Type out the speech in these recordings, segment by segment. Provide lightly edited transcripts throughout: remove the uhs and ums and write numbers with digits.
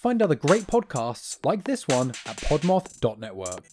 Find other great podcasts like this one at podmoth.network.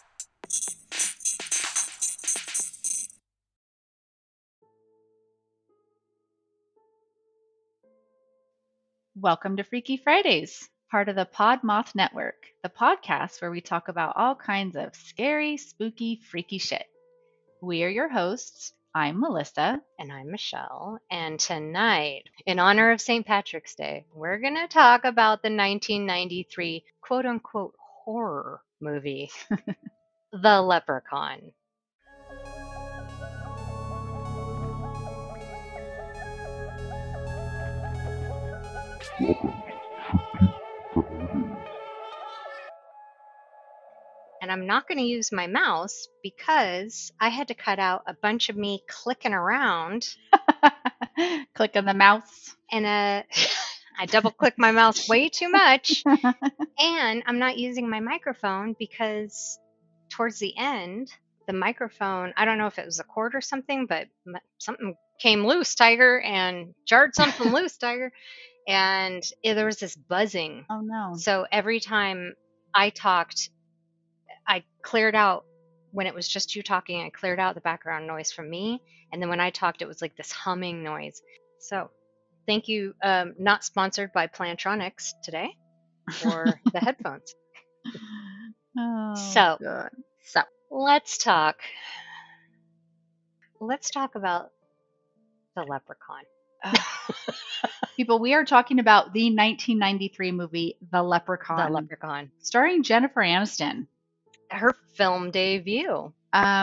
Welcome to Freaky Fridays, part of the Podmoth Network, the podcast where we talk about all kinds of scary, spooky, freaky shit. We are your hosts. I'm Melissa. And I'm Michelle. And tonight, in honor of St. Patrick's Day, we're going to talk about the 1993 quote unquote horror movie, The Leprechaun. And I'm not going to use my mouse because I had to cut out a bunch of me clicking around. Click on the mouse. And I double clicked my mouse way too much. And I'm not using my microphone because towards the end, the microphone, I don't know if it was a cord or something, but something came loose, Tiger, and jarred something loose, Tiger. And there was this buzzing. Oh, no. So every time I talked, I cleared out, when it was just you talking, I cleared out the background noise from me. And then when I talked, it was like this humming noise. So thank you. Not sponsored by Plantronics today for the headphones. Oh, So, God. let's talk about The Leprechaun. People, we are talking about the 1993 movie, The Leprechaun. The Leprechaun. Starring Jennifer Aniston. Her film debut.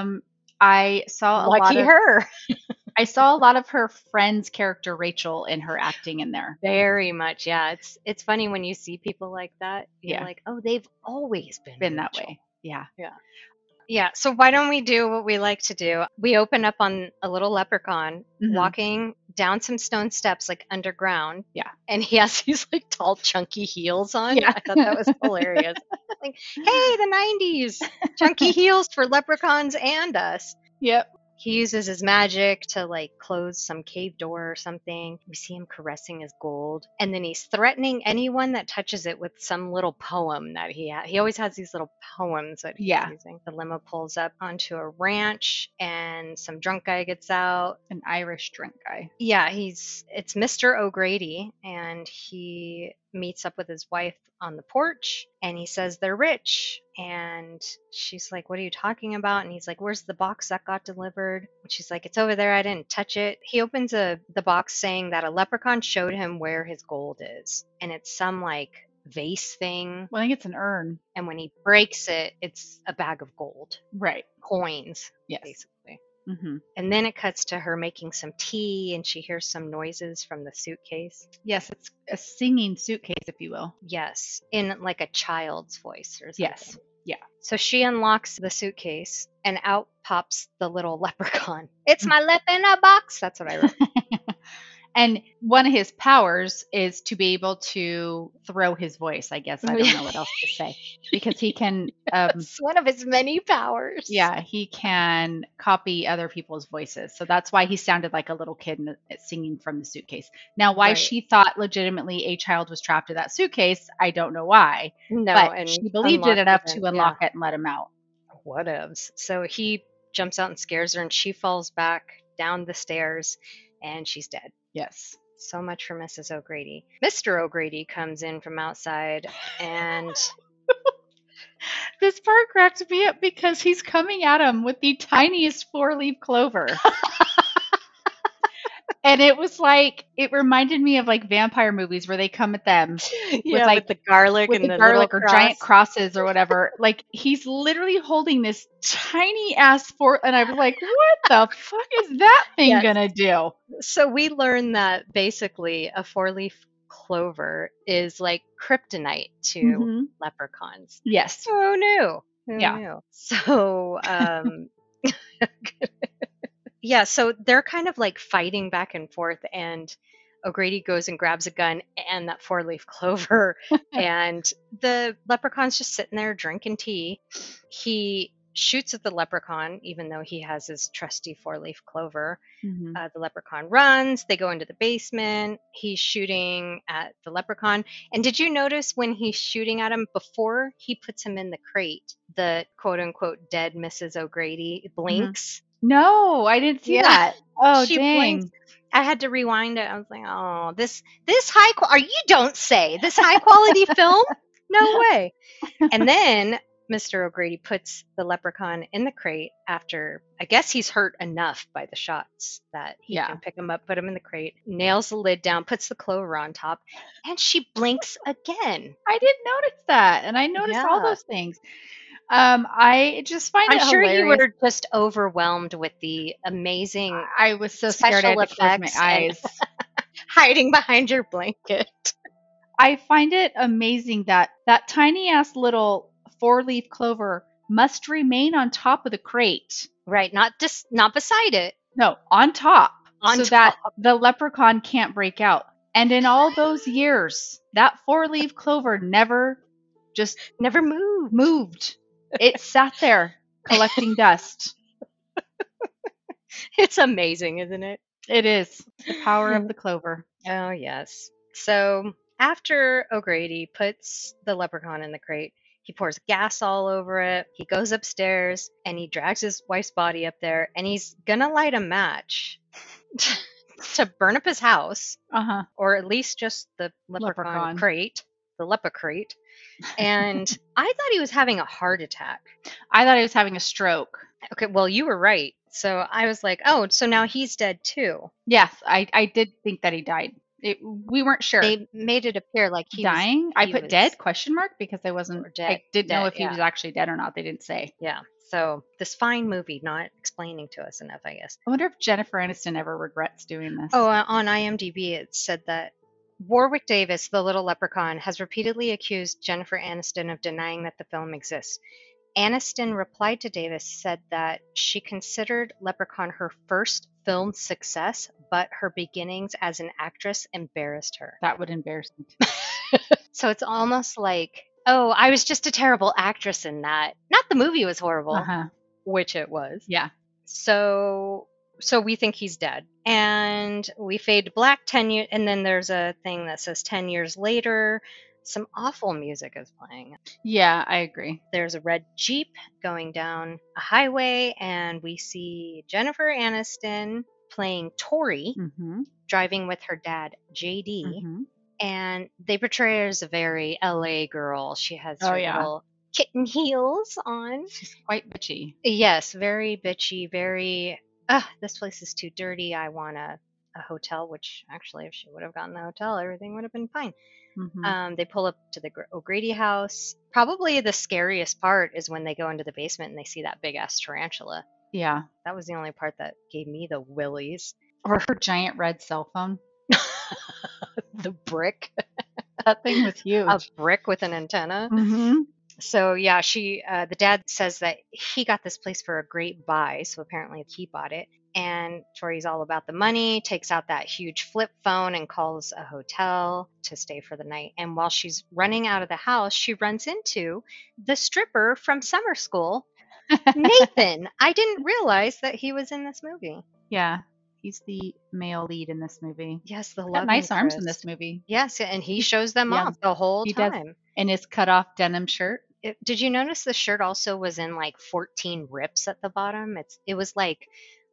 I saw her. I saw a lot of her friend's character Rachel in her acting in there. Very much, yeah. It's funny when you see people like that. You're Yeah. like, oh, they've always been that Rachel. way. Yeah. Yeah, so why don't we do what we like to do? We open up on a little leprechaun walking down some stone steps, like underground. Yeah. And he has these like tall, chunky heels on. Yeah. I thought that was hilarious. Like, hey, the 90s, chunky heels for leprechauns and us. Yep. He uses his magic to like close some cave door or something. We see him caressing his gold. And then he's threatening anyone that touches it with some little poem that he has. He always has these little poems that he's using. The limo pulls up onto a ranch and some drunk guy gets out. An Irish drunk guy. Yeah, it's Mr. O'Grady, and he meets up with his wife on the porch, and he says they're rich. And she's like, what are you talking about? And he's like, where's the box that got delivered? And she's like, it's over there, I didn't touch it. He opens the box saying that a leprechaun showed him where his gold is, and it's some like vase thing. Well, I think it's an urn. And when he breaks it, it's a bag of gold. Right. Coins, yes. basically. Mm-hmm. And then it cuts to her making some tea, and she hears some noises from the suitcase. Yes, it's a singing suitcase, if you will. Yes, in like a child's voice or something. Yes, yeah. So she unlocks the suitcase, and out pops the little leprechaun. It's my lip in a box. That's what I wrote. And one of his powers is to be able to throw his voice, I guess. I don't know what else to say. Because he can... It's one of his many powers. Yeah, he can copy other people's voices. So that's why he sounded like a little kid singing from the suitcase. Now, why she thought legitimately a child was trapped in that suitcase, I don't know why. No, but and she believed it enough to unlock it and let him out. Whatevs. So he jumps out and scares her, and she falls back down the stairs, and she's dead. Yes. So much for Mrs. O'Grady. Mr. O'Grady comes in from outside, and this part cracks me up because he's coming at him with the tiniest 4-leaf clover. And it was like, it reminded me of like vampire movies where they come at them with the garlic and the garlic or giant crosses or whatever. Like he's literally holding this tiny ass and I was like, what the fuck is that thing gonna do? So we learned that basically a 4-leaf clover is like kryptonite to leprechauns. Yes. Who knew? Who knew? So yeah, so they're kind of like fighting back and forth, and O'Grady goes and grabs a gun and that 4-leaf clover, and the leprechaun's just sitting there drinking tea. He shoots at the leprechaun, even though he has his trusty 4-leaf clover. Mhm. The leprechaun runs. They go into the basement. He's shooting at the leprechaun. And did you notice when he's shooting at him, before he puts him in the crate, the quote unquote dead Mrs. O'Grady blinks? No, I didn't see Yeah. that. Oh, She dang. blinks. I had to rewind it. I was like, oh, this high quality, you don't say, this high quality film? No way. And then Mr. O'Grady puts the leprechaun in the crate after, I guess he's hurt enough by the shots that he Yeah. can pick him up, put him in the crate, nails the lid down, puts the clover on top, and she blinks again. I didn't notice that, and I noticed all Yeah. those things. I just find I'm it sure you hilarious. were just overwhelmed with the amazing I was so scared I special had to close my effects and eyes. hiding behind your blanket. I find it amazing that that tiny ass little 4-leaf clover must remain on top of the crate. Right, not beside it. No, on top. On so top. that the leprechaun can't break out. And in all those years, that 4-leaf clover never just Never moved. moved. It sat there collecting dust. It's amazing, isn't it? It is the power of the clover. Oh, yes. So after O'Grady puts the leprechaun in the crate, he pours gas all over it. He goes upstairs and he drags his wife's body up there and he's gonna light a match to burn up his house, Uh-huh. or at least just the leprechaun Leprechaun. crate, the leper crate. And I thought he was having a heart attack. I thought he was having a stroke. Okay, well, you were right. So I was like, oh, so now he's dead too. Yes, I did think that he died. We weren't sure. They made it appear like he was dying? I he put was- dead question mark because I wasn't. Or dead, I didn't know dead, if he yeah. was actually dead or not. They didn't say. Yeah. So this fine movie not explaining to us enough, I guess. I wonder if Jennifer Aniston ever regrets doing this. Oh, on IMDb it said that Warwick Davis, the little leprechaun, has repeatedly accused Jennifer Aniston of denying that the film exists. Aniston replied to Davis, said that she considered Leprechaun her first film success, but her beginnings as an actress embarrassed her. That would embarrass me. So it's almost like, oh, I was just a terrible actress in that. Not the movie was horrible, Uh-huh. which it was. Yeah. So we think he's dead. And we fade to black 10 years, and then there's a thing that says 10 years later. Some awful music is playing. Yeah, I agree. There's a red Jeep going down a highway, and we see Jennifer Aniston playing Tori, Mm-hmm. driving with her dad, JD. Mm-hmm. And they portray her as a very LA girl. She has Oh, her yeah. little kitten heels on. She's quite bitchy. Yes, very bitchy, very, this place is too dirty. I want a hotel, which actually, if she would have gotten the hotel, everything would have been fine. Mm-hmm. They pull up to the O'Grady house. Probably the scariest part is when they go into the basement and they see that big ass tarantula. Yeah. That was the only part that gave me the willies. Or her giant red cell phone. The brick. That thing was huge. A brick with an antenna. Mm-hmm. So yeah, the dad says that he got this place for a great buy. So apparently he bought it. And Tori's all about the money, takes out that huge flip phone and calls a hotel to stay for the night. And while she's running out of the house, she runs into the stripper from summer school, Nathan. I didn't realize that he was in this movie. Yeah. He's the male lead in this movie. Yes, the He's love got nice arms in interest. this movie. Yes, and he shows them Yeah, off the whole he does. time. In his cut-off denim shirt. Did you notice the shirt also was in like 14 rips at the bottom? It was like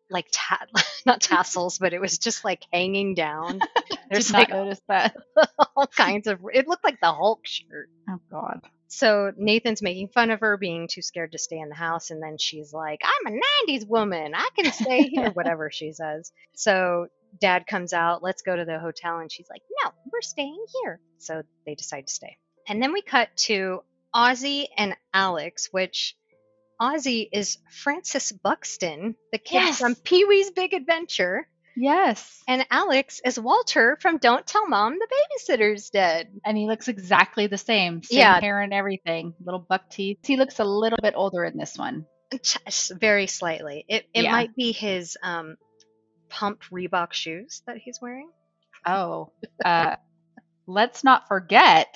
not tassels, but it was just like hanging down. There's Did not like notice that. all kinds of. It looked like the Hulk shirt. Oh, God. So Nathan's making fun of her being too scared to stay in the house, and then she's like, "I'm a '90s woman. I can stay here," whatever she says. So Dad comes out. Let's go to the hotel, and she's like, "No, we're staying here." So they decide to stay, and then we cut to Ozzy and Alex, which Ozzy is Francis Buxton, the kid Yes. from Pee-wee's Big Adventure. Yes. And Alex is Walter from Don't Tell Mom the Babysitter's Dead. And he looks exactly the same. Same Yeah. hair and everything. Little buck teeth. He looks a little bit older in this one. Just very slightly. It Yeah. might be his pump Reebok shoes that he's wearing. Oh. Let's not forget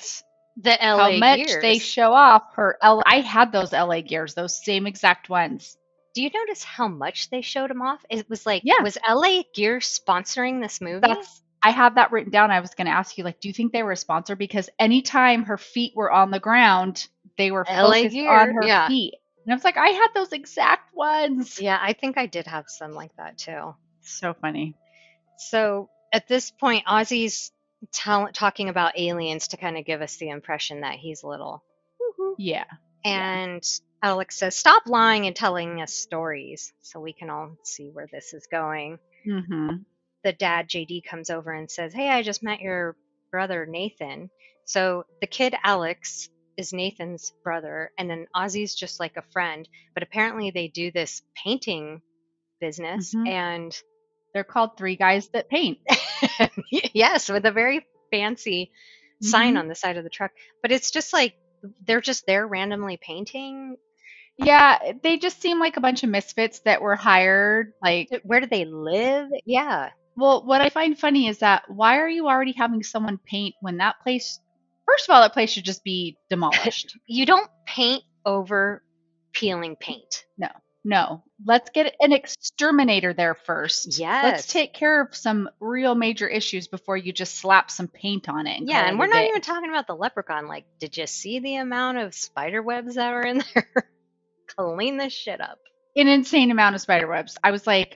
The how LA much gears. they show off her I had those LA gears, those same exact ones. Do you notice how much they showed him off? It was like, Yeah. was LA Gear sponsoring this movie? I have that written down. I was going to ask you, like, do you think they were a sponsor? Because anytime her feet were on the ground, they were LA focused Gear, on her yeah. feet. And I was like, I had those exact ones. Yeah, I think I did have some like that too. So funny. So at this point, Ozzy's talking about aliens to kind of give us the impression that he's little. Yeah. And Alex says, stop lying and telling us stories so we can all see where this is going. Mm-hmm. The dad, JD, comes over and says, hey, I just met your brother, Nathan. So the kid, Alex, is Nathan's brother, and then Ozzy's just like a friend. But apparently they do this painting business, Mhm. and They're called Three Guys That Paint. yes, with a very fancy sign Mhm. on the side of the truck. But it's just like they're just there randomly painting. Yeah, they just seem like a bunch of misfits that were hired. Like, Where do they live? Yeah. well, what I find funny is that why are you already having someone paint when that place, first of all, that place should just be demolished. You don't paint over peeling paint. No, let's get an exterminator there first. Yes. Let's take care of some real major issues before you just slap some paint on it. Yeah, call and it we're a not day. even talking about the leprechaun. Like, did you see the amount of spider webs that were in there? Clean this shit up. An insane amount of spider webs. I was like,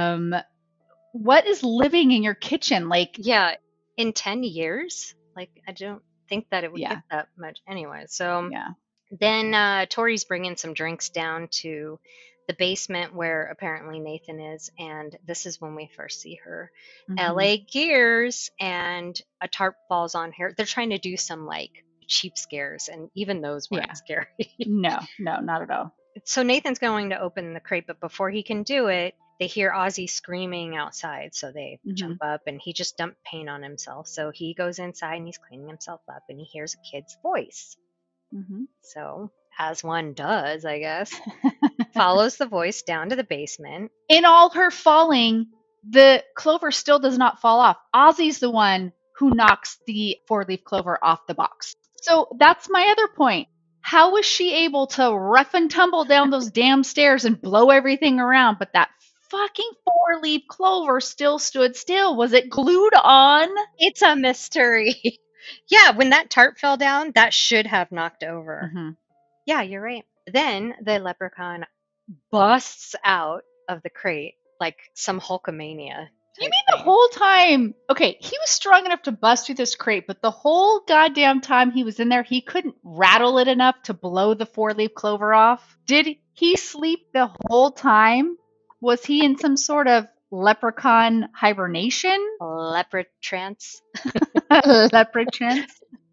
what is living in your kitchen? Like, Yeah, in 10 years? Like, I don't think that it would Yeah. get that much anyway. So yeah. then Tori's bringing some drinks down to the basement where apparently Nathan is, and this is when we first see her. Mhm. LA Gears, and a tarp falls on her. They're trying to do some like cheap scares, and even those weren't Yeah. scary. No, not at all. So Nathan's going to open the crate, but before he can do it, they hear Ozzy screaming outside. So they Mhm. jump up, and he just dumped paint on himself. So he goes inside and he's cleaning himself up, and he hears a kid's voice. Mhm. So, as one does, I guess, follows the voice down to the basement. In all her falling, the clover still does not fall off. Ozzy's the one who knocks the four-leaf clover off the box. So that's my other point. How was she able to rough and tumble down those damn stairs and blow everything around, but that fucking four-leaf clover still stood still? Was it glued on? It's a mystery. Yeah, when that tarp fell down, that should have knocked over. Mhm. Yeah, you're right. Then the leprechaun busts out of the crate like some Hulkamania. You type mean the thing. whole time? Okay, he was strong enough to bust through this crate, but the whole goddamn time he was in there, he couldn't rattle it enough to blow the four-leaf clover off. Did he sleep the whole time? Was he in some sort of leprechaun hibernation? leopard trance? Leopard trance?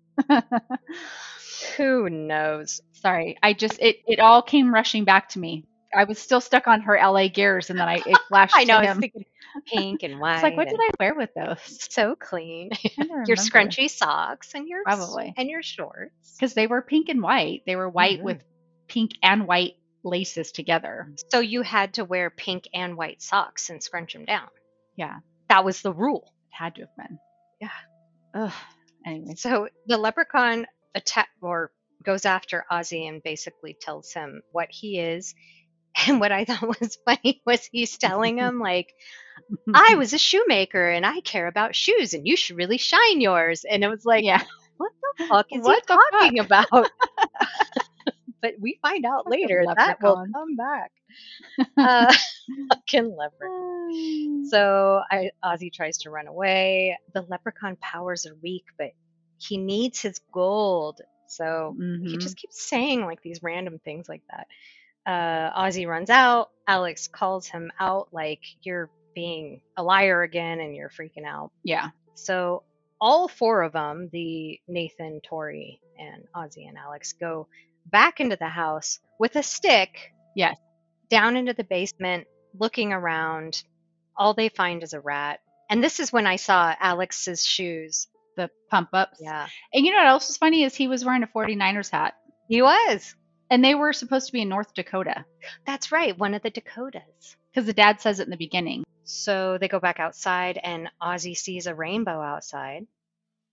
Who knows? Sorry, it all came rushing back to me. I was still stuck on her LA Gears, and then it flashed I know, I to was him. thinking pink and white. It's like, what did and I wear with those? so clean. Trying to Your remember. scrunchy socks and your Probably. and your shorts. Because they were pink and white. They were white Mhm. with pink and white laces together. So you had to wear pink and white socks and scrunch them down. Yeah, That was the rule. it had to have been. Yeah. Ugh. Anyways. So the leprechaun goes after Ozzy and basically tells him what he is. And what I thought was funny was he's telling him like, I was a shoemaker and I care about shoes and you should really shine yours. And it was like, Yeah. what the fuck is What he the talking about? But we find out Fucking later that will leprechaun. come back. Fucking leprechaun. So Ozzy tries to run away. The leprechaun powers are weak, but he needs his gold. So he Mhm. just keeps saying like these random things like that. Ozzy runs out. Alex calls him out like, you're being a liar again and you're freaking out. Yeah. So all four of them, the Nathan, Tori, and Ozzy and Alex, go back into the house with a stick. Yes. Down into the basement, looking around. All they find is a rat. And this is when I saw Alex's shoes. The pump ups. Yeah. And you know what else was funny is he was wearing a 49ers hat. He was. And they were supposed to be in North Dakota. That's right, one of the Dakotas. Because the dad says it in the beginning. So they go back outside, and Ozzy sees a rainbow outside.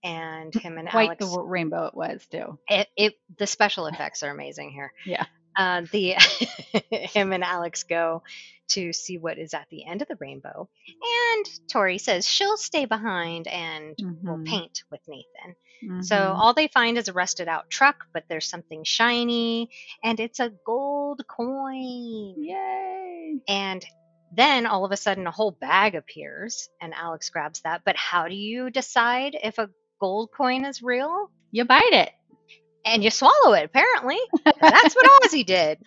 and him and Quite Alex. the rainbow it was, too. The special effects are amazing here. Yeah. The him and Alex go to see what is at the end of the rainbow, and Tori says she'll stay behind and will Mhm. paint with Nathan. So Mhm. all they find is a rusted out truck, but there's something shiny, and it's a gold coin. Yay. And then all of a sudden a whole bag appears, and Alex grabs that. But how do you decide if a gold coin is real? You bite it. And you swallow it, apparently. That's what Ozzy did.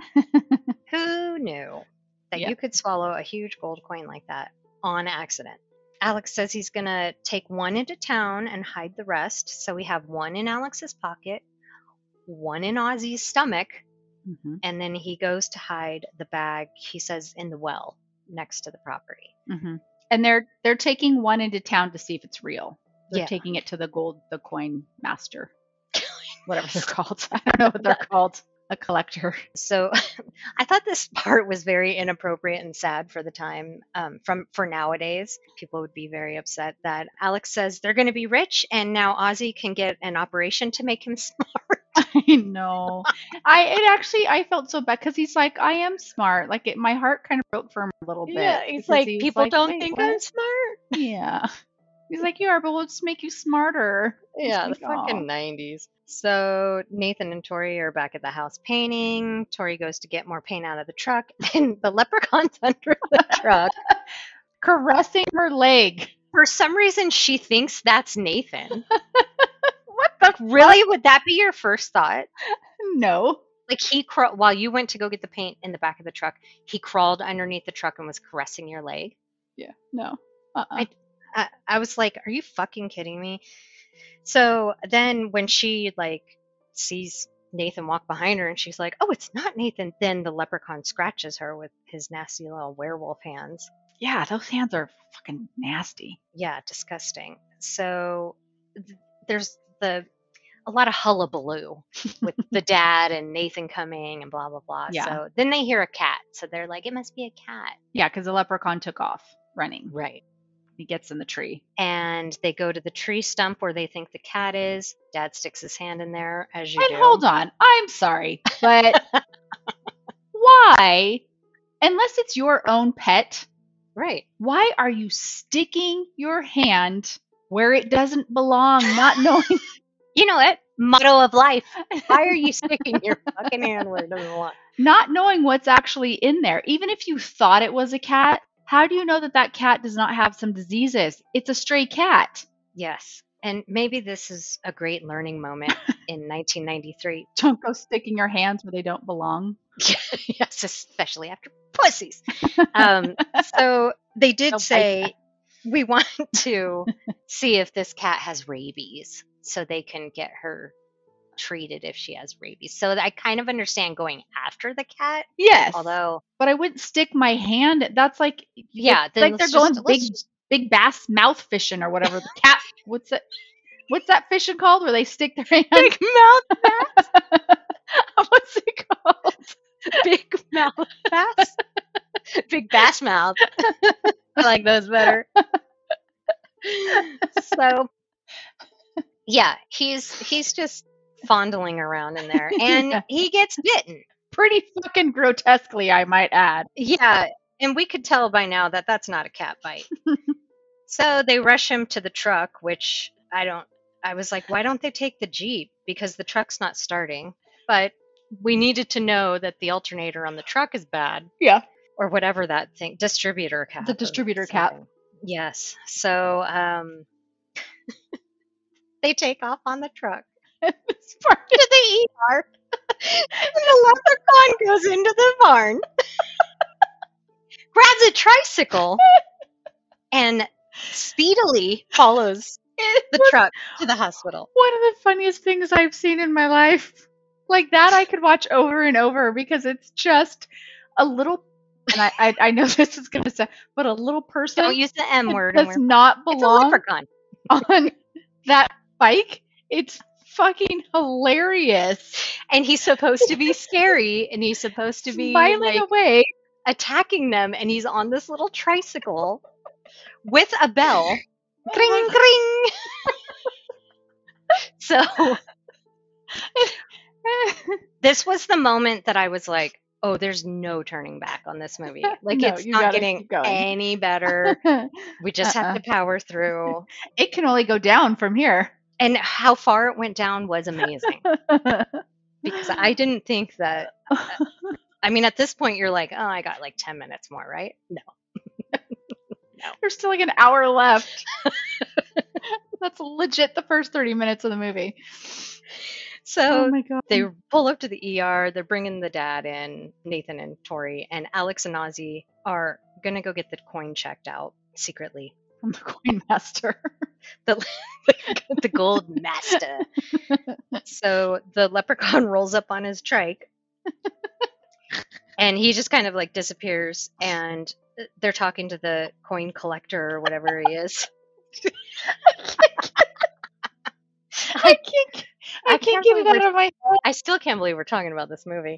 Who knew that Yep. you could swallow a huge gold coin like that on accident? Alex says he's going to take one into town and hide the rest. So we have one in Alex's pocket, one in Ozzy's stomach, Mhm. and then he goes to hide the bag, he says, in the well next to the property. Mhm. And they're taking one into town to see if it's real. They're Yeah. taking it to the coin master, whatever they're called. I don't know what they're called. A collector. So I thought this part was very inappropriate and sad for the time. For nowadays, people would be very upset that Alex says they're going to be rich, and now Ozzy can get an operation to make him smart. I know. I felt so bad because he's like, I am smart. Like my heart kind of broke for him a little bit. He's because like, he was people don't "Wait, think what?" I'm smart. Yeah. He's like, you are, but we'll just make you smarter. Yeah, It's the like, fucking 90s. So Nathan and Tori are back at the house painting. Tori goes to get more paint out of the truck, and the leprechaun's under the truck. caressing her leg. For some reason, she thinks that's Nathan. What the Really? Would that be your first thought? No. Like while you went to go get the paint in the back of the truck, he crawled underneath the truck and was caressing your leg. Yeah. No. Uh-uh. I was like, are you fucking kidding me? So then when she sees Nathan walk behind her and she's like, oh, it's not Nathan, then the leprechaun scratches her with his nasty little werewolf hands. Yeah, those hands are fucking nasty. Yeah, disgusting. So there's a lot of hullabaloo with the dad and Nathan coming and blah, blah, blah. Yeah. So then they hear a cat. So they're like, it must be a cat. Yeah, because the leprechaun took off running. Right. He gets in the tree. And they go to the tree stump where they think the cat is. Dad sticks his hand in there, as you And do. hold on, I'm sorry, but why, unless it's your own pet, Right. why are you sticking your hand where it doesn't belong, not knowing? You know it. Motto of life. Why are you sticking your fucking hand where it doesn't belong? Not knowing what's actually in there. Even if you thought it was a cat, how do you know that that cat does not have some diseases? It's a stray cat. Yes. And maybe this is a great learning moment in 1993. Don't go sticking your hands where they don't belong. Yes, especially after pussies. So they did Don't bite say, we want to see if this cat has rabies so they can get her treated if she has rabies. So I kind of understand going after the cat, Yes. although But I wouldn't stick my hand. That's like, yeah, it's then like they're let's going just- let's big, just- big bass mouth fishing or whatever. The cat, what's that fishing called where they stick their hand? Big mouth bass. What's it called? Big mouth bass. Big bass mouth. I like those better. So yeah, he's just fondling around in there, and Yeah. he gets bitten. Pretty fucking grotesquely, I might add. Yeah, and we could tell by now that that's not a cat bite. So they rush him to the truck, which I was like, why don't they take the Jeep? Because the truck's not starting. But we needed to know that the alternator on the truck is bad, Yeah. or whatever that thing, distributor cap. The or distributor cap. something. Yes. So they take off on the truck This part to the ER. And the leprechaun goes into the barn, grabs a tricycle, and speedily follows the truck to the hospital. one of the funniest things I've seen in my life. Like that I could watch over and over because it's just a little, and I know this is going to sound, but a little person Don't use the M that word. does not It's a belong leprechaun. on that bike. It's fucking hilarious. And he's supposed to be scary, and he's supposed to be Smiling away. attacking them, and he's on this little tricycle with a bell. Kring, kring. So this was the moment that I was like, oh, there's no turning back on this movie. Like, No, it's you not gotta getting keep going. any better. We just have to power through. It can only go down from here. And how far it went down was amazing because I didn't think that. I mean, at this point, you're like, oh, I got like 10 minutes more, right? No. There's still like an hour left. That's legit the first 30 minutes of the movie. So Oh my god. they pull up to the ER. They're bringing the dad in, Nathan and Tori, and Alex and Ozzy are going to go get the coin checked out secretly. From the Coin Master. The gold master. So the leprechaun rolls up on his trike and he just kind of like disappears, and they're talking to the coin collector or whatever he is. I can't get it out of my head. I still can't believe we're talking about this movie.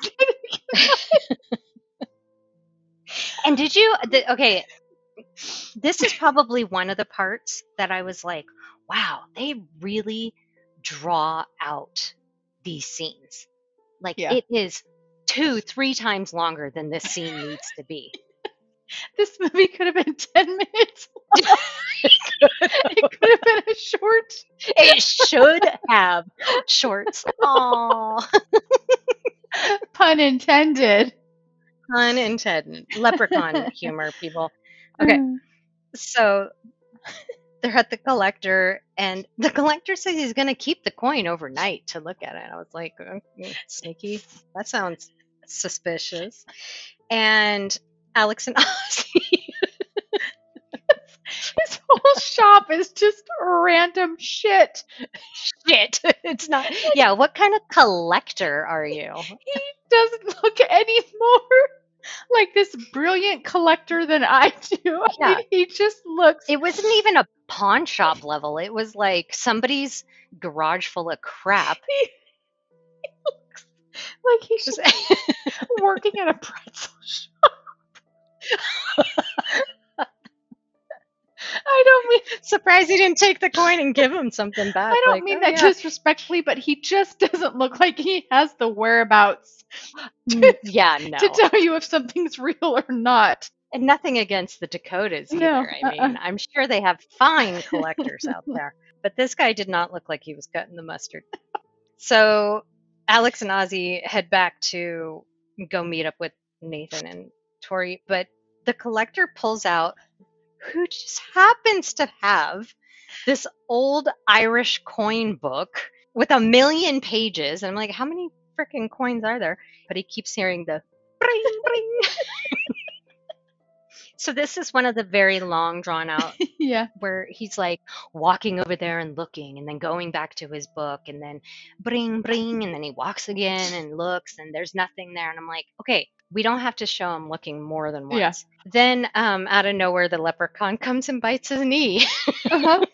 And did you okay, this is probably one of the parts that I was like, wow, they really draw out these scenes. Like, Yeah. it is 2-3 times longer than this scene needs to be. This movie could have been 10 minutes long. It could have been a short. It should have shorts. Aww. Pun intended. Pun intended. Leprechaun humor, people. Okay. So they're at the collector, and the collector says he's going to keep the coin overnight to look at it. I was like, okay, sneaky. That sounds suspicious. And Alex and Ozzy. His whole shop is just random shit. Shit. It's not. Yeah, what kind of collector are you? He doesn't look any more like this brilliant collector than I do. Yeah. I mean, he just looks. It wasn't even a pawn shop level. It was like somebody's garage full of crap. He looks like he's just working at a pretzel shop. I don't mean. Surprised he didn't take the coin and give him something back. I don't like, mean oh, that yeah. disrespectfully, but he just doesn't look like he has the whereabouts Yeah, no. to tell you if something's real or not. And nothing against the Dakotas either. No, I mean, I'm sure they have fine collectors out there. But this guy did not look like he was cutting the mustard. So Alex and Ozzy head back to go meet up with Nathan and Tori. But the collector pulls out, who just happens to have this old Irish coin book with 1 million pages. And I'm like, how many freaking coins are there? But he keeps hearing the bring, bring. So this is one of the very long drawn out Yeah. where he's like walking over there and looking and then going back to his book and then bring, bring. And then he walks again and looks and there's nothing there. And I'm like, okay, we don't have to show him looking more than once. Yeah. Then out of nowhere, the leprechaun comes and bites his knee Uh-huh.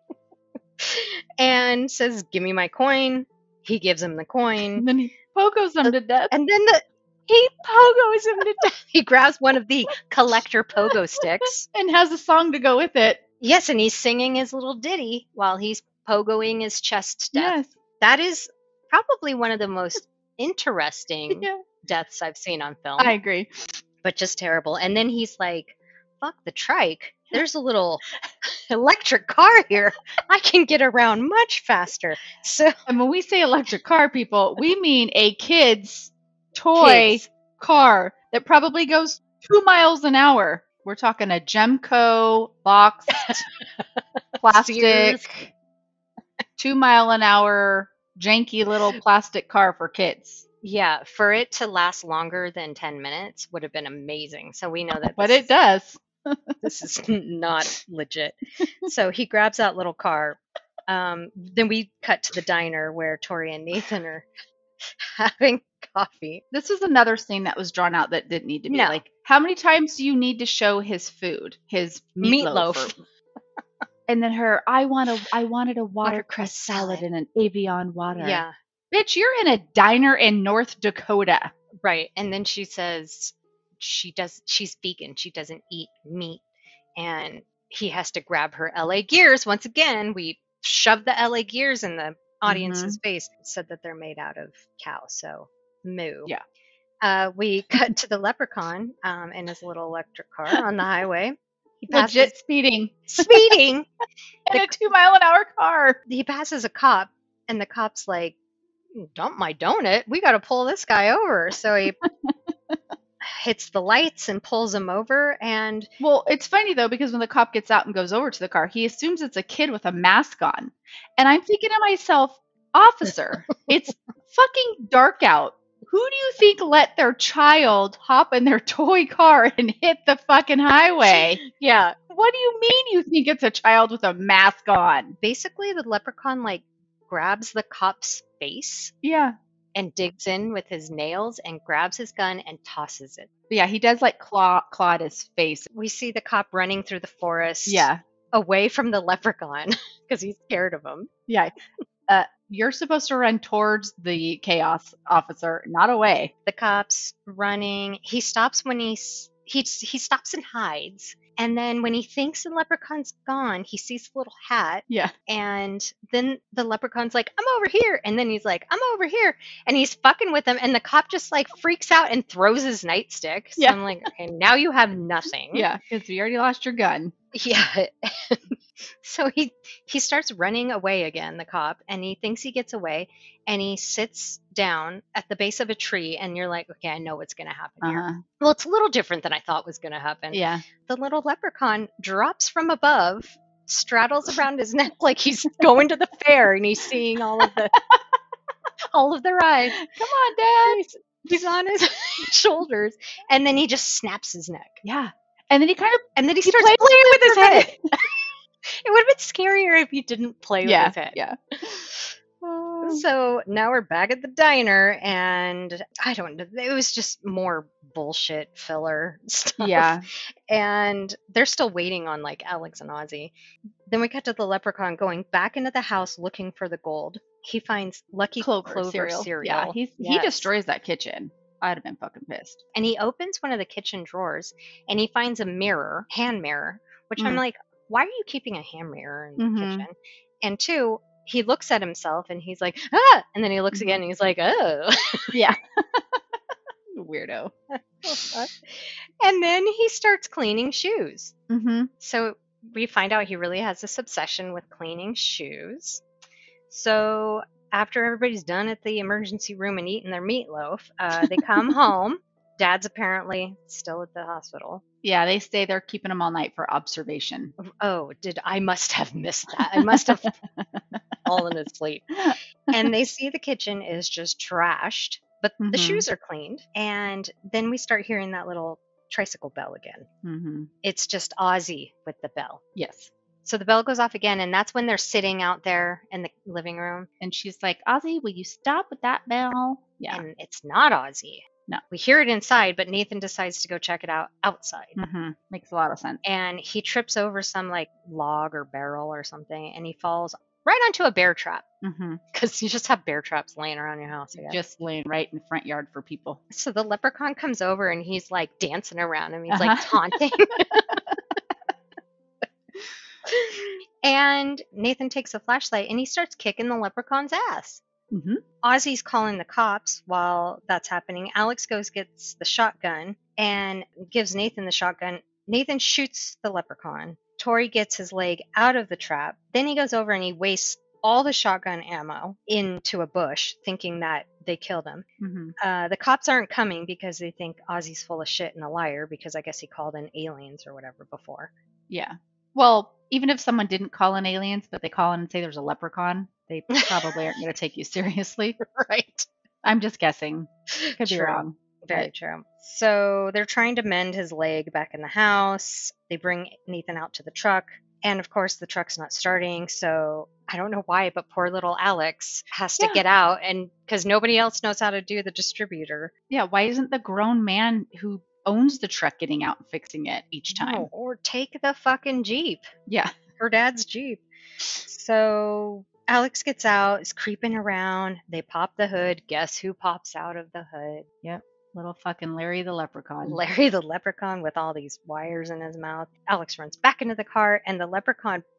and says, give me my coin. He gives him the coin. And then he pogos him to death. And then he pogos him to death. He grabs one of the collector pogo sticks. And has a song to go with it. Yes, and he's singing his little ditty while he's pogoing his chest to death. Yes. That is probably one of the most interesting Yeah. deaths I've seen on film, I agree. but just terrible. And then he's like, fuck the trike. There's a little electric car here. I can get around much faster. So And when we say electric car, people, we mean a kid's toy Kids. car that probably goes 2 miles an hour. We're talking a Gemco boxed plastic Sears. 2 mile an hour janky little plastic car for kids. Yeah, for it to last longer than 10 minutes would have been amazing. So we know that But it does. this is not legit. So he grabs that little car. Then we cut to the diner where Tori and Nathan are having coffee. This was another scene that was drawn out that didn't need to be. No. Like, how many times do you need to show his food? His meatloaf. Meatloaf. And then I wanted a watercress salad salad. and an Avion water. Yeah, Bitch, you're in a diner in North Dakota. right. And then she says she's vegan. She doesn't eat meat. And he has to grab her LA gears. Once again, we shoved the LA Gears in the audience's Mm-hmm. face. It said that they're made out of cow, so moo. Yeah. We cut to the leprechaun in his little electric car on the highway. He passes, Legit speeding speeding. in a 2-mile-an-hour car. He passes a cop, and the cop's like, "Dump my donut. We got to pull this guy over." So he hits the lights and pulls him over. And Well, it's funny though because when the cop gets out and goes over to the car, he assumes it's a kid with a mask on. And I'm thinking to myself, officer, it's fucking dark out. Who do you think let their child hop in their toy car and hit the fucking highway? yeah, What do you mean you think it's a child with a mask on? basically the leprechaun like grabs the cop's face Yeah. and digs in with his nails and grabs his gun and tosses it. Yeah, he does like claw at his face. We see the cop running through the forest Yeah. away from the leprechaun because he's scared of him. Yeah. You're supposed to run towards the chaos officer, not away. The cop's running. He stops when he stops and hides. And then when he thinks the leprechaun's gone, he sees the little hat. Yeah. And then the leprechaun's like, "I'm over here." And then he's like, "I'm over here." And he's fucking with him. And the cop just like freaks out and throws his nightstick. So Yeah. I'm like, okay, now you have nothing. Yeah, because you already lost your gun. Yeah. So he starts running away again, the cop, and he thinks he gets away, and he sits down at the base of a tree, and you're like, okay, I know what's going to happen here. Uh-huh. Well, it's a little different than I thought was going to happen. Yeah. The little leprechaun drops from above, straddles around his neck like he's going to the fair, and he's seeing all of the rides. Come on, Dad. He's on his shoulders, and then he just snaps his neck. Yeah. And then he kind of And then he starts playing with his head. It would have been scarier if you didn't play with his head. Yeah. So now we're back at the diner, and I don't know. It was just more bullshit filler stuff. Yeah. And they're still waiting on like Alex and Ozzy. Then we cut to the leprechaun going back into the house looking for the gold. He finds Lucky Clover cereal. Yeah, he Yes. destroys that kitchen. I'd have been fucking pissed. And he opens one of the kitchen drawers, and he finds a mirror, hand mirror, which I'm Mm. like, why are you keeping a hand mirror in the Mhm. kitchen? And two, he looks at himself and he's like, ah, and then he looks Mhm. again and he's like, oh. Yeah. Weirdo. And then he starts cleaning shoes. Mm-hmm. So we find out he really has this obsession with cleaning shoes. So after everybody's done at the emergency room and eating their meatloaf, they come home. Dad's apparently still at the hospital. Yeah, they stay there keeping him all night for observation. Oh, I must have missed that. I must have fallen asleep. And they see the kitchen is just trashed, but the Mhm. shoes are cleaned. And then we start hearing that little tricycle bell again. Mm-hmm. It's just Ozzy with the bell. Yes. So the bell goes off again, and that's when they're sitting out there in the living room. And she's like, Ozzy, will you stop with that bell? Yeah. And it's not Ozzy. No. We hear it inside, but Nathan decides to go check it out outside. Mm-hmm. Makes a lot of sense. And he trips over some like log or barrel or something, and he falls right onto a bear trap. Mm-hmm. Because you just have bear traps laying around your house. I guess. Just laying right in the front yard for people. So the leprechaun comes over and he's like dancing around him. He's Uh-huh. like taunting. And Nathan takes a flashlight and he starts kicking the leprechaun's ass. Mm-hmm. Ozzy's calling the cops while that's happening. Alex gets the shotgun and gives Nathan the shotgun. Nathan shoots the leprechaun. Tori gets his leg out of the trap. Then he goes over and he wastes all the shotgun ammo into a bush, thinking that they killed him. Mm-hmm. The cops aren't coming because they think Ozzy's full of shit and a liar because I guess he called in aliens or whatever before. Yeah. Well, even if someone didn't call in aliens, but they call in and say there's a leprechaun, they probably aren't going to take you seriously. Right. I'm just guessing. Could be True. wrong. Very But- true. So they're trying to mend his leg back in the house. They bring Nathan out to the truck. And of course, the truck's not starting. So I don't know why, but poor little Alex has to Yeah. get out. And because nobody else knows how to do the distributor. Yeah, why isn't the grown man who owns the truck getting out and fixing it each time? No, or take the fucking Jeep. Yeah. Her dad's Jeep. So Alex gets out, is creeping around. They pop the hood. Guess who pops out of the hood? Yep. Little fucking Larry the leprechaun. Larry the leprechaun with all these wires in his mouth. Alex runs back into the car, and the leprechaun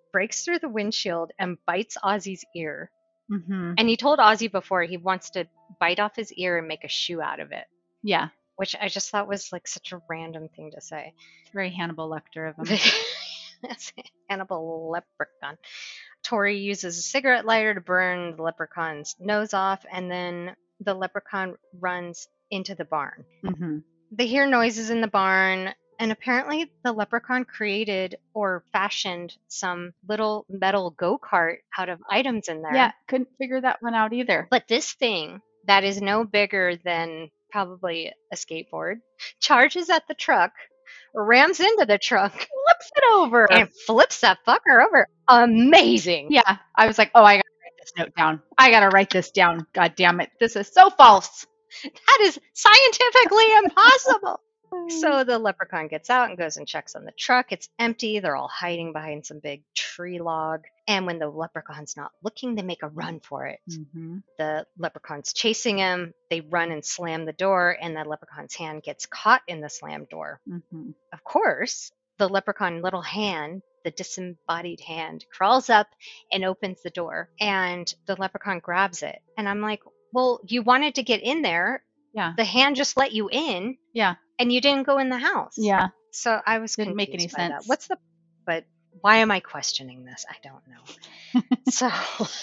breaks through the windshield and bites Ozzy's ear. Mm-hmm. And he told Ozzy before he wants to bite off his ear and make a shoe out of it, Yeah. which I just thought was like such a random thing to say. It's very Hannibal Lecter of him. That's Hannibal Leprechaun. Tori uses a cigarette lighter to burn the leprechaun's nose off, and then the leprechaun runs into the barn. Mm-hmm. They hear noises in the barn, and apparently the leprechaun created or fashioned some little metal go-kart out of items in there. Yeah, couldn't figure that one out either. But this thing that is no bigger than probably a skateboard charges at the truck, rams into the truck, Flips it over. and flips that fucker over. Amazing. Yeah, I was like, oh, I gotta write this note down. I gotta write this down. God damn it. This is so false. That is scientifically impossible. So the leprechaun gets out and goes and checks on the truck. It's empty. They're all hiding behind some big tree log. And when the leprechaun's not looking, they make a run for it. Mm-hmm. The leprechaun's chasing him. They run and slam the door, and the leprechaun's hand gets caught in the slammed door. Mm-hmm. Of course, the leprechaun little hand, the disembodied hand, crawls up and opens the door, and the leprechaun grabs it. And I'm like, well, you wanted to get in there. Yeah. The hand just let you in, Yeah. and you didn't go in the house. Yeah. So I was Didn't make any confused by that. sense. What's the? But why am I questioning this? I don't know. So,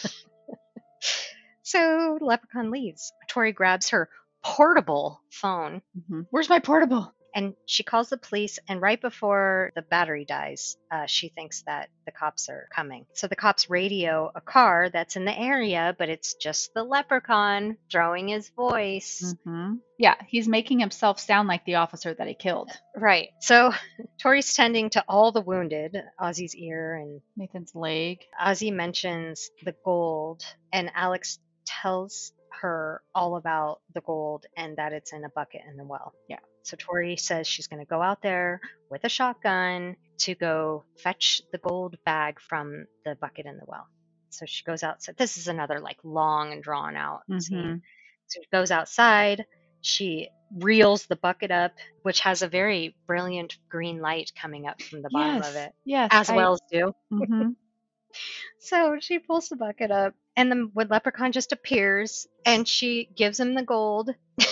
so Leprechaun leaves. Tori grabs her portable phone Mm-hmm. Where's my portable? and she calls the police. And right before the battery dies, she thinks that the cops are coming. So the cops radio a car that's in the area, but it's just the leprechaun throwing his voice. Mm-hmm. Yeah, he's making himself sound like the officer that he killed. Right. So Tori's tending to all the wounded, Ozzy's ear, and Nathan's leg. Ozzy mentions the gold, and Alex tells her all about the gold and that it's in a bucket in the well. Yeah. So Tori says she's going to go out there with a shotgun to go fetch the gold bag from the bucket in the well. So she goes outside. This is another like long and drawn out scene. So she goes outside. She reels the bucket up, which has a very brilliant green light coming up from the bottom of it, Yes. as wells do. Mm-hmm. So she pulls the bucket up, and the wood leprechaun just appears, and she gives him the gold.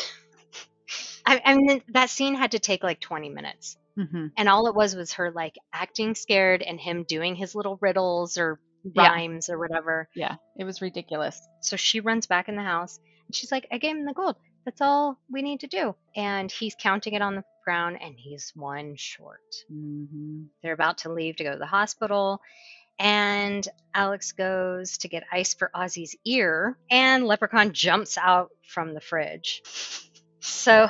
I mean, that scene had to take like 20 minutes. Mm-hmm. And all it was her like acting scared and him doing his little riddles or Yeah. rhymes or whatever. Yeah, it was ridiculous. So she runs back in the house, and she's like, I gave him the gold. That's all we need to do. And he's counting it on the ground, and he's one short. Mm-hmm. They're about to leave to go to the hospital. And Alex goes to get ice for Ozzy's ear, and Leprechaun jumps out from the fridge. So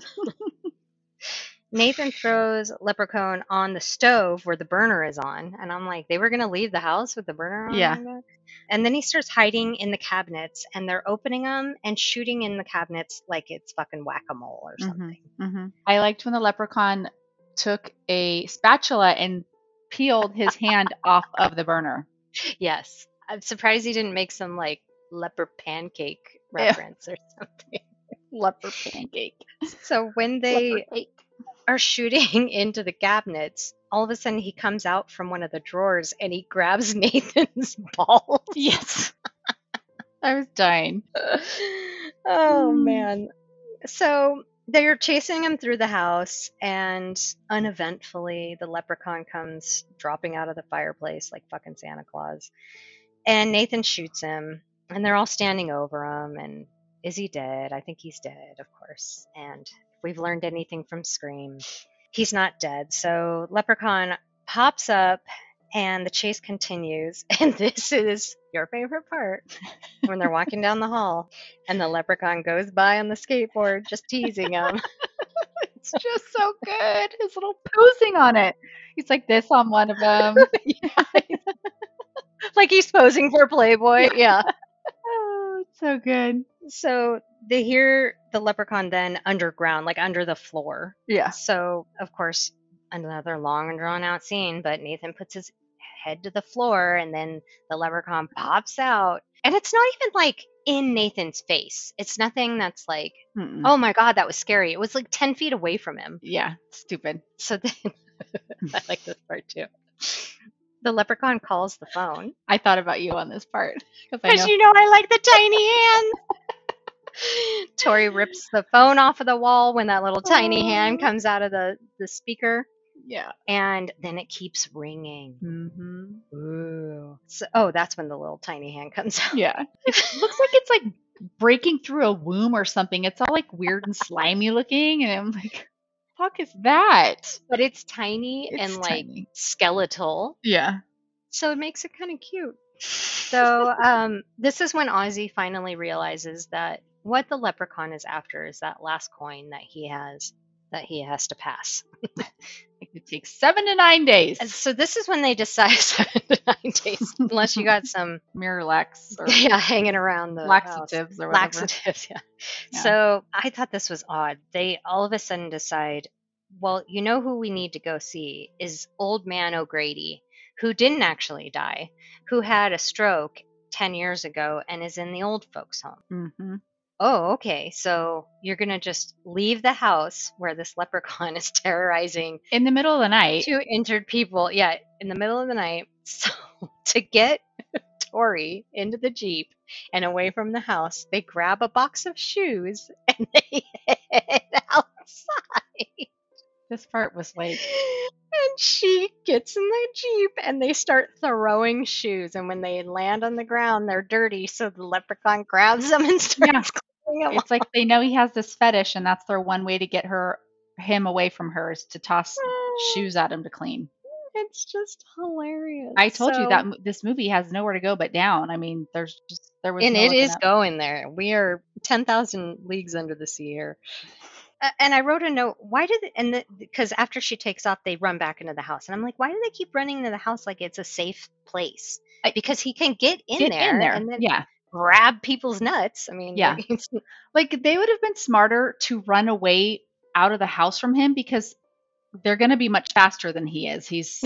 Nathan throws Leprechaun on the stove where the burner is on. And I'm like, they were going to leave the house with the burner on? Yeah. like that? And then he starts hiding in the cabinets, and they're opening them and shooting in the cabinets like it's fucking whack-a-mole or something. Mm-hmm. I liked when the leprechaun took a spatula and peeled his hand off of the burner. Yes. I'm surprised he didn't make some like leper pancake reference or something. Leper pancake. So when they Leper cake. are shooting into the cabinets, all of a sudden he comes out from one of the drawers and he grabs Nathan's balls. Yes. I was dying. Oh man. So they're chasing him through the house, and uneventfully the leprechaun comes dropping out of the fireplace like fucking Santa Claus. And Nathan shoots him, and they're all standing over him, and is he dead? I think he's dead, of course. And if we've learned anything from Scream, he's not dead. So Leprechaun pops up, and the chase continues. And this is your favorite part, when they're walking down the hall, and the Leprechaun goes by on the skateboard, just teasing him. It's just so good. His little posing on it. He's like this on one of them. Like he's posing for Playboy. Yeah. Oh, it's so good. So they hear the Leprechaun then underground, like under the floor. Yeah. So, of course, another long and drawn out scene, but Nathan puts his head to the floor, and then the Leprechaun pops out. And it's not even like in Nathan's face. It's nothing that's like, Mm-mm. oh my God, that was scary. It was like 10 feet away from him. Yeah. Stupid. So then, I like this part too. The leprechaun calls the phone. I thought about you on this part because I Because know. you know I like the tiny hand. Tori rips the phone off of the wall when that little tiny hand comes out of the speaker, Yeah. and then it keeps ringing. Mm-hmm. Ooh. So, that's when the little tiny hand comes out. Yeah. It looks like it's like breaking through a womb or something. It's all like weird and slimy looking, and I'm like, fuck is that? But it's tiny It's and like tiny. skeletal, Yeah. so it makes it kind of cute. So this is when Ozzy finally realizes that what the leprechaun is after is that last coin that he has to pass. It could take 7 to 9 days. And so this is when they decide 7 to 9 days, unless you got some Miralax or hanging around the house. laxatives or whatever. Laxatives, yeah. Yeah. So I thought this was odd. They all of a sudden decide, well, you know who we need to go see is Old Man O'Grady, who didn't actually die, who had a stroke 10 years ago and is in the old folks' home. Mm-hmm. Oh, okay. So you're going to just leave the house where this leprechaun is terrorizing In the middle of the night. 2 injured people. Yeah, in the middle of the night. So to get Tori into the Jeep and away from the house, they grab a box of shoes and they head outside. This part was like, And she gets in the Jeep and they start throwing shoes. And when they land on the ground, they're dirty. So the leprechaun grabs them and starts cleaning them it's like they know he has this fetish, and that's their one way to get him away from her is to toss shoes at him to clean. It's just hilarious. I told you that this movie has nowhere to go but down. I mean, there was and no it looking is up. going there. We are 10,000 leagues under the sea here. And I wrote a note. Why did because after she takes off, they run back into the house, and I'm like, why do they keep running into the house like it's a safe place? Because he can get in there and then grab people's nuts. I mean, Yeah. Like they would have been smarter to run away out of the house from him because they're going to be much faster than he is. He's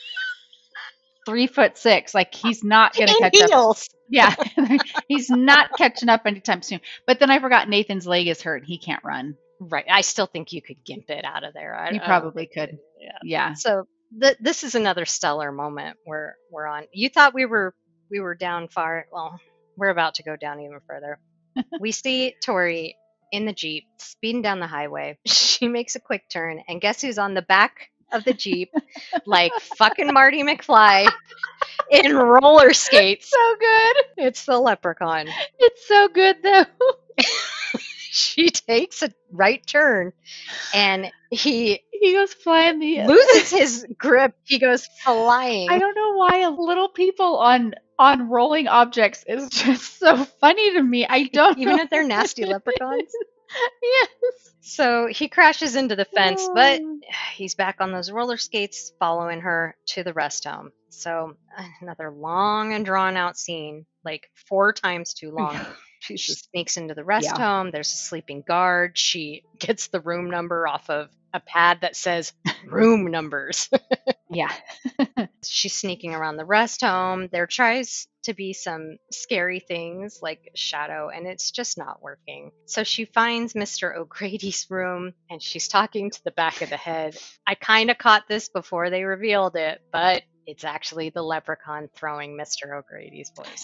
3'6". Like he's not going to catch heels. up. Yeah, he's not catching up anytime soon. But then I forgot Nathan's leg is hurt and he can't run. Right. I still think you could gimp it out of there. You probably could. Yeah. So this is another stellar moment we're on. You thought we were down far. Well, we're about to go down even further. We see Tori in the Jeep speeding down the highway. She makes a quick turn, and guess who's on the back of the Jeep like fucking Marty McFly in roller skates. So good. It's the leprechaun. It's so good though. She takes a right turn and he goes flying loses his grip. He goes flying. I don't know why little people on rolling objects is just so funny to me. I don't even know. if they're nasty leprechauns. Yes. So he crashes into the fence, but he's back on those roller skates following her to the rest home. So another long and drawn out scene, like 4 times too long. She sneaks into the rest home. There's a sleeping guard. She gets the room number off of a pad that says room numbers. Yeah. She's sneaking around the rest home. There tries to be some scary things like shadow, and it's just not working. So she finds Mr. O'Grady's room, and she's talking to the back of the head. I kind of caught this before they revealed it, but it's actually the leprechaun throwing Mr. O'Grady's voice.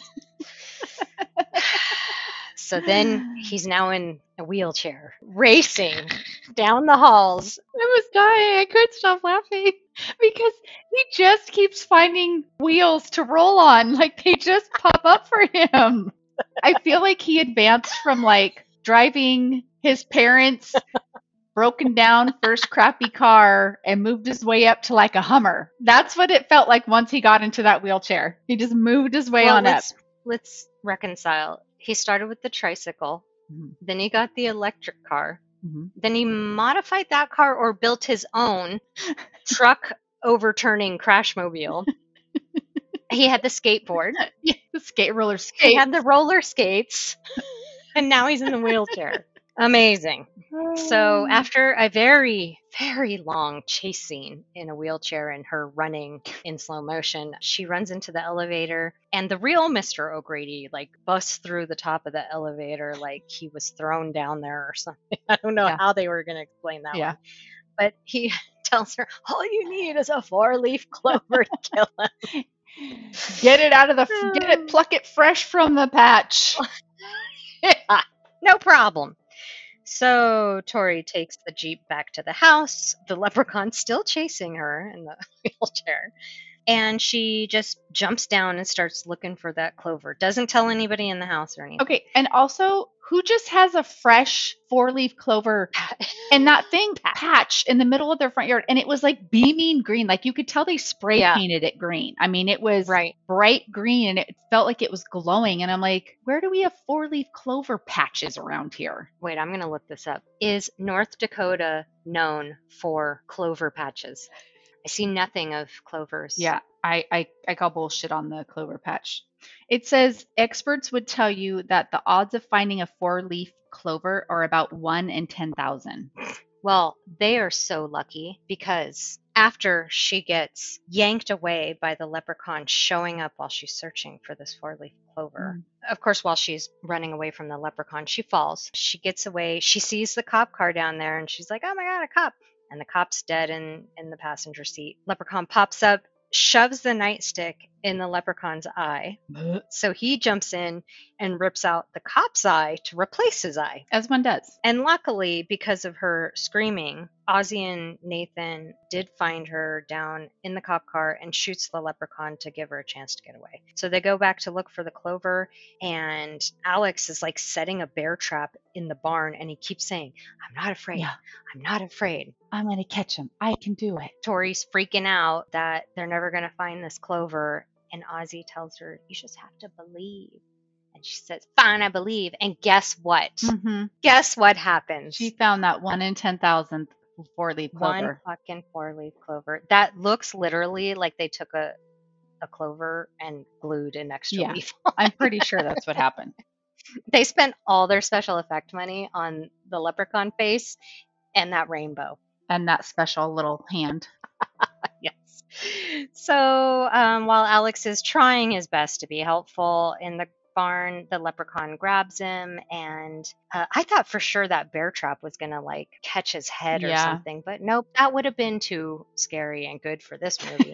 So then he's now in a wheelchair, racing down the halls. I was dying. I couldn't stop laughing because he just keeps finding wheels to roll on. Like they just pop up for him. I feel like he advanced from like driving his parents' broken down first crappy car and moved his way up to like a Hummer. That's what it felt like once he got into that wheelchair. He just moved his way on up. Let's reconcile. He started with the tricycle, then he got the electric car, then he modified that car or built his own truck overturning crashmobile. He had the skateboard. Yeah, the roller skates. He had the roller skates, and now he's in the wheelchair. Amazing. So after a very, very long chase scene in a wheelchair and her running in slow motion, she runs into the elevator, and the real Mr. O'Grady like busts through the top of the elevator like he was thrown down there or something. I don't know how they were going to explain that one. But he tells her, all you need is a 4-leaf clover to kill him. Get it out of the pluck it fresh from the patch. Yeah, no problem. So Tori takes the Jeep back to the house. The leprechaun's still chasing her in the wheelchair. And she just jumps down and starts looking for that clover. Doesn't tell anybody in the house or anything. Okay, and also, who just has a fresh 4-leaf clover and that thing patch in the middle of their front yard? And it was like beaming green. Like you could tell they spray painted it green. I mean, it was bright green and it felt like it was glowing. And I'm like, where do we have 4-leaf clover patches around here? Wait, I'm going to look this up. Is North Dakota known for clover patches? I see nothing of clovers. Yeah, I call bullshit on the clover patch. It says experts would tell you that the odds of finding a 4-leaf clover are about 1 in 10,000. Well, they are so lucky because after she gets yanked away by the leprechaun showing up while she's searching for this 4-leaf clover, of course, while she's running away from the leprechaun, she falls. She gets away. She sees the cop car down there and she's like, oh my God, a cop. And the cop's dead in the passenger seat. Leprechaun pops up, shoves the nightstick in the leprechaun's eye. So he jumps in and rips out the cop's eye to replace his eye. As one does. And luckily, because of her screaming, Ozzy and Nathan did find her down in the cop car and shoots the leprechaun to give her a chance to get away. So they go back to look for the clover, and Alex is like setting a bear trap in the barn, and he keeps saying, I'm not afraid. Yeah. I'm not afraid. I'm going to catch him. I can do it. Tori's freaking out that they're never going to find this clover, and Ozzy tells her, you just have to believe. And she says, fine, I believe. And guess what? Mm-hmm. Guess what happens? She found that 1 in 10,000 4-leaf clover. One fucking 4-leaf clover. That looks literally like they took a clover and glued an extra leaf on. I'm pretty sure that's what happened. They spent all their special effect money on the leprechaun face and that rainbow. And that special little hand. Yes. So while Alex is trying his best to be helpful in the barn, the leprechaun grabs him, and I thought for sure that bear trap was gonna like catch his head or something, but nope, that would have been too scary and good for this movie.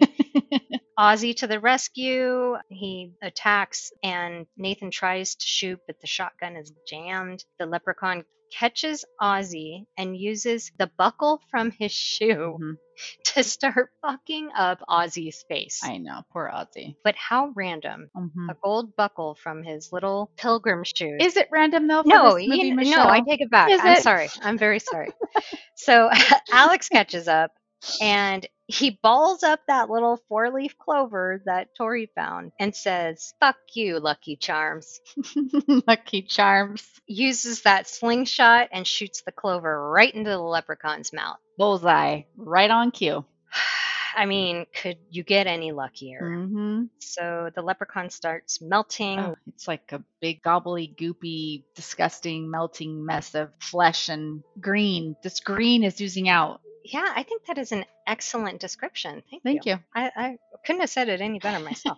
Ozzy to the rescue. He attacks and Nathan tries to shoot, but the shotgun is jammed. The leprechaun catches Ozzy and uses the buckle from his shoe to start fucking up Ozzy's face. I know, poor Ozzy. But how random. A gold buckle from his little pilgrim shoes. Is it random though? For no, this movie, no, I take it back. I'm sorry. I'm very sorry. So Alex catches up and he balls up that little 4-leaf clover that Tori found and says, fuck you, Lucky Charms. Lucky Charms. Uses that slingshot and shoots the clover right into the leprechaun's mouth. Bullseye. Right on cue. I mean, could you get any luckier? Mm-hmm. So the leprechaun starts melting. Oh, it's like a big gobbly, goopy, disgusting, melting mess of flesh and green. This green is oozing out. Yeah, I think that is an excellent description. Thank you. I couldn't have said it any better myself.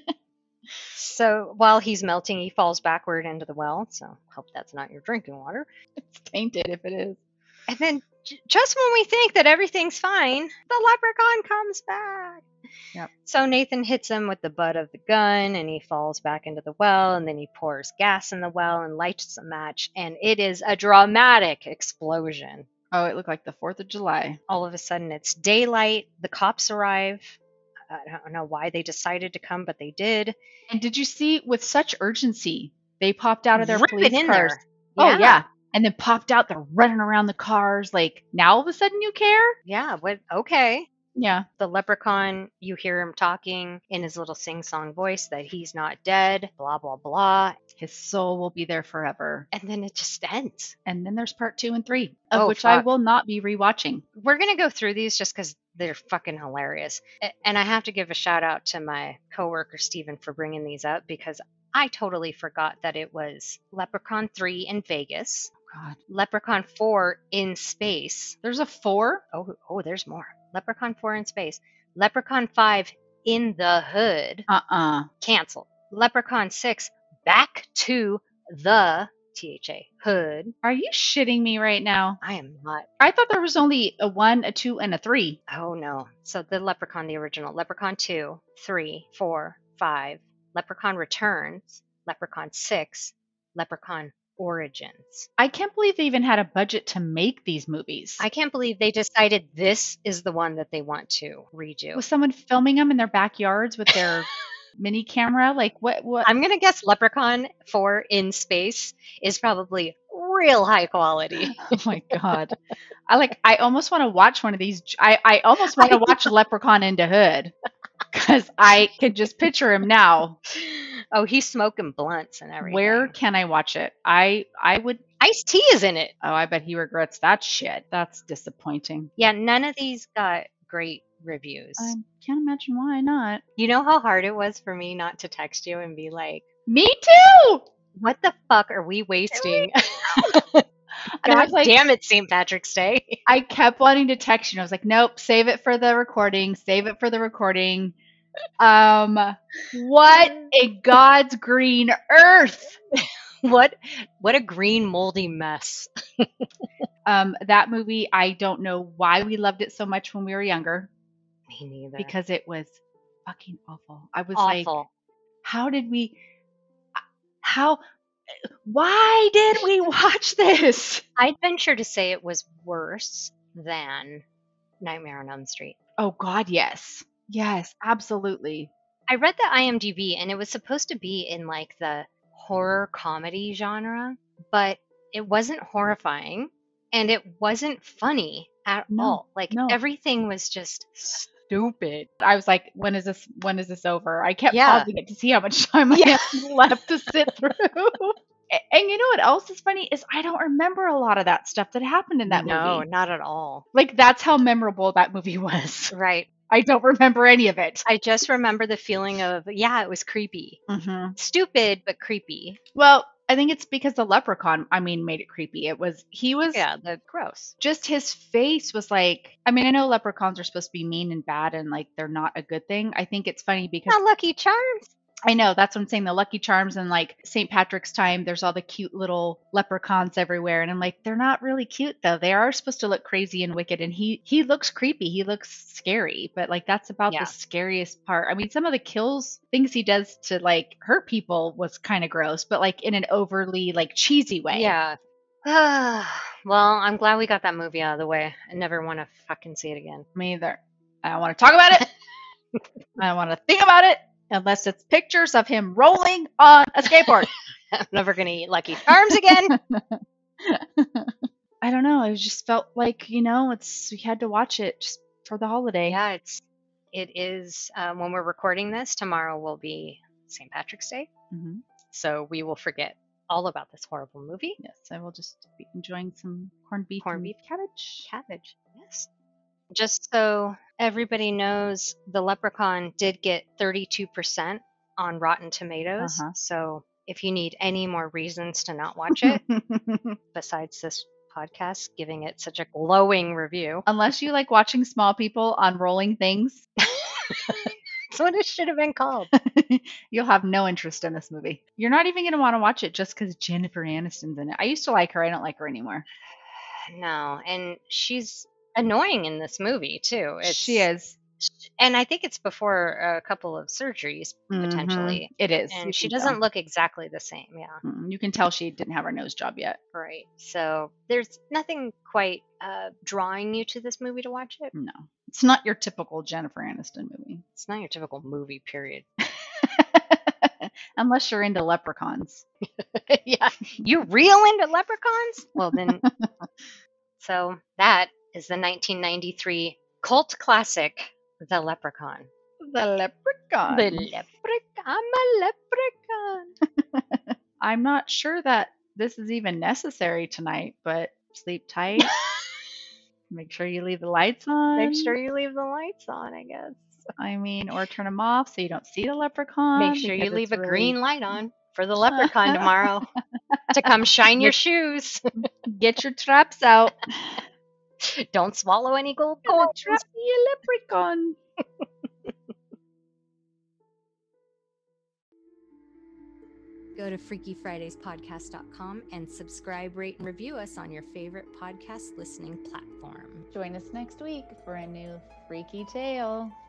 So while he's melting, he falls backward into the well. So hope that's not your drinking water. It's tainted if it is. And then just when we think that everything's fine, the leprechaun comes back. Yep. So Nathan hits him with the butt of the gun and he falls back into the well, and then he pours gas in the well and lights a match, and it is a dramatic explosion. Oh, it looked like the 4th of July. All of a sudden it's daylight. The cops arrive. I don't know why they decided to come, but they did. And did you see with such urgency, they popped out of their Rip police it in cars. there. Oh, yeah. And then popped out. They're running around the cars. Like, now all of a sudden you care? Yeah. What? Okay. Yeah. The leprechaun, you hear him talking in his little sing-song voice that he's not dead, blah, blah, blah. His soul will be there forever. And then it just ends. And then there's part 2 and 3, of which I will not be rewatching. We're going to go through these just because they're fucking hilarious. And I have to give a shout out to my coworker, Steven, for bringing these up, because I totally forgot that it was Leprechaun 3 in Vegas. God. Leprechaun 4 in space. There's a 4? Oh, there's more. Leprechaun 4 in space. Leprechaun 5 in the hood. Uh-uh. Canceled. Leprechaun 6 back to the THA. Hood. Are you shitting me right now? I am not. I thought there was only a 1, a 2, and a 3. Oh no. So the Leprechaun, the original. Leprechaun 2, 3, 4, 5. Leprechaun Returns. Leprechaun 6. Leprechaun Origins. I can't believe they even had a budget to make these movies. I can't believe they decided this is the one that they want to redo. Was someone filming them in their backyards with their mini camera? Like what? I'm going to guess Leprechaun 4 in Space is probably real high quality. Oh my god! I almost want to watch one of these. I almost want to watch Leprechaun into Hood because I can just picture him now. Oh, he's smoking blunts and everything. Where can I watch it? I would. Ice-T is in it. Oh, I bet he regrets that shit. That's disappointing. Yeah, none of these got great reviews. I can't imagine why not. You know how hard it was for me not to text you and be like, Me too. what the fuck are we wasting? And I God was like, damn it, St. Patrick's Day. I kept wanting to text you. And I was like, nope, save it for the recording. Save it for the recording. What in God's green earth? What a green moldy mess. That movie, I don't know why we loved it so much when we were younger. Me neither. Because it was fucking awful. I was like, awful. why did we watch this? I'd venture to say it was worse than Nightmare on Elm Street. Oh God, yes. Yes, absolutely. I read the IMDb and it was supposed to be in like the horror comedy genre, but it wasn't horrifying and it wasn't funny at all. Like everything was just stupid. I was like, when is this over? I kept Yeah. pausing it to see how much time I have left to sit through. And you know what else is funny is I don't remember a lot of that stuff that happened in that No, movie. not at all. Like that's how memorable that movie was. Right. I don't remember any of it. I just remember the feeling of, yeah, it was creepy. Mm-hmm. Stupid, but creepy. Well, I think it's because the leprechaun, made it creepy. Yeah, the gross. Just his face was like, I know leprechauns are supposed to be mean and bad and like they're not a good thing. I think it's funny because Not Lucky Charms. I know, that's what I'm saying. The Lucky Charms and like St. Patrick's time, there's all the cute little leprechauns everywhere. And I'm like, they're not really cute though. They are supposed to look crazy and wicked. And he looks creepy. He looks scary. But like, that's about the scariest part. I mean, some of the things he does to like hurt people was kind of gross, but like in an overly like cheesy way. Yeah. Well, I'm glad we got that movie out of the way. I never want to fucking see it again. Me either. I don't want to talk about it. I don't want to think about it. Unless it's pictures of him rolling on a skateboard. I'm never going to eat Lucky Charms again. I don't know. It just felt like, we had to watch it just for the holiday. Yeah, it is. When we're recording this, tomorrow will be St. Patrick's Day. Mm-hmm. So we will forget all about this horrible movie. Yes, I will just be enjoying some corned beef cabbage. Cabbage, yes. Just so everybody knows, the Leprechaun did get 32% on Rotten Tomatoes. Uh-huh. So if you need any more reasons to not watch it, besides this podcast giving it such a glowing review. Unless you like watching small people on rolling things. That's what it should have been called. You'll have no interest in this movie. You're not even going to want to watch it just because Jennifer Aniston's in it. I used to like her. I don't like her anymore. No, and she's annoying in this movie too. She is. And I think it's before a couple of surgeries, potentially. It is. And she doesn't look exactly the same, yeah. You can tell she didn't have her nose job yet. Right. So there's nothing quite drawing you to this movie to watch it. No. It's not your typical Jennifer Aniston movie. It's not your typical movie, period. Unless you're into leprechauns. Yeah. You real into leprechauns? Well, then. So that is the 1993 cult classic, The Leprechaun. The Leprechaun. The Leprechaun. I'm a leprechaun. I'm not sure that this is even necessary tonight, but sleep tight. Make sure you leave the lights on. Make sure you leave the lights on, I guess. Or turn them off so you don't see the leprechaun. Make sure you leave a green light on for the leprechaun tomorrow to come shine your shoes. Get your traps out. Don't swallow any gold Gonna coins. trap the leprechaun. Go to freakyfridayspodcast.com and subscribe, rate, and review us on your favorite podcast listening platform. Join us next week for a new freaky tale.